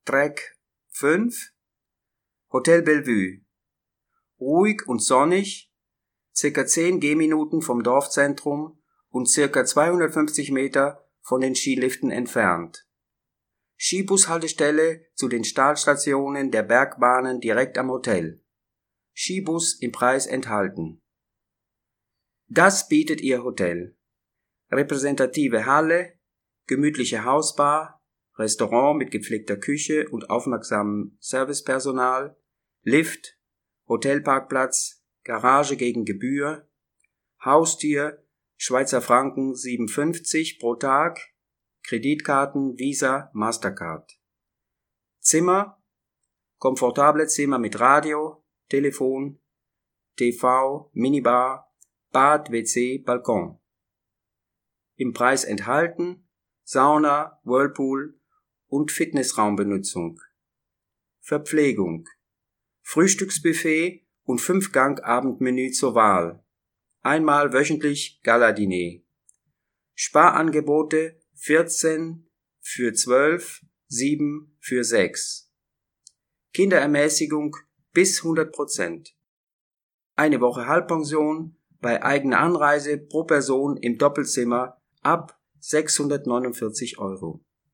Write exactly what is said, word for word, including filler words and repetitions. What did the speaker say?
Track fünf, Hotel Bellevue. Ruhig und sonnig, circa zehn Gehminuten vom Dorfzentrum und circa zweihundertfünfzig Meter von den Skiliften entfernt. Skibushaltestelle zu den Startstationen der Bergbahnen direkt am Hotel. Skibus im Preis enthalten. Das bietet Ihr Hotel. Repräsentative Halle, gemütliche Hausbar, Restaurant mit gepflegter Küche und aufmerksamem Servicepersonal, Lift, Hotelparkplatz, Garage gegen Gebühr, Haustür, Schweizer Franken sieben fünfzig pro Tag, Kreditkarten, Visa, Mastercard. Zimmer, komfortable Zimmer mit Radio, Telefon, T V, Minibar, Bad, W C, Balkon. Im Preis enthalten Sauna, Whirlpool und Fitnessraumbenutzung. Verpflegung, Frühstücksbuffet und Fünf-Gang-Abendmenü zur Wahl. Einmal wöchentlich Gala-Diner. Sparangebote vierzehn für zwölf, sieben für sechs. Kinderermäßigung bis hundert Prozent. Eine Woche Halbpension bei eigener Anreise pro Person im Doppelzimmer ab sechshundertneunundvierzig Euro.